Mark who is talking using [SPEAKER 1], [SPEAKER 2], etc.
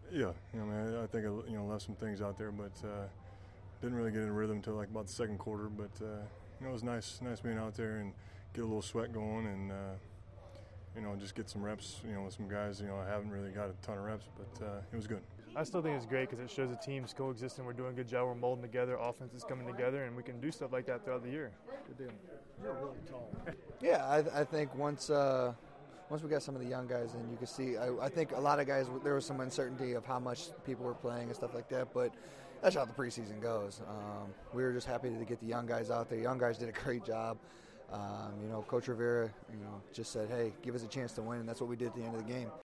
[SPEAKER 1] Yeah, man, I think left some things out there, but didn't really get in rhythm until like about the second quarter. But it was nice being out there and get a little sweat going and just get some reps. With some guys. I haven't really got a ton of reps, but it was good.
[SPEAKER 2] I still think it's great because it shows the team's coexisting. We're doing a good job. We're molding together. Offense is coming together, and we can do stuff like that throughout the year. Good deal.
[SPEAKER 3] You're really tall. Yeah, I think once we got some of the young guys in, you can see. I think a lot of guys, there was some uncertainty of how much people were playing and stuff like that, but that's how the preseason goes. We were just happy to get the young guys out there. Young guys did a great job. Coach Rivera, just said, hey, give us a chance to win, and that's what we did at the end of the game.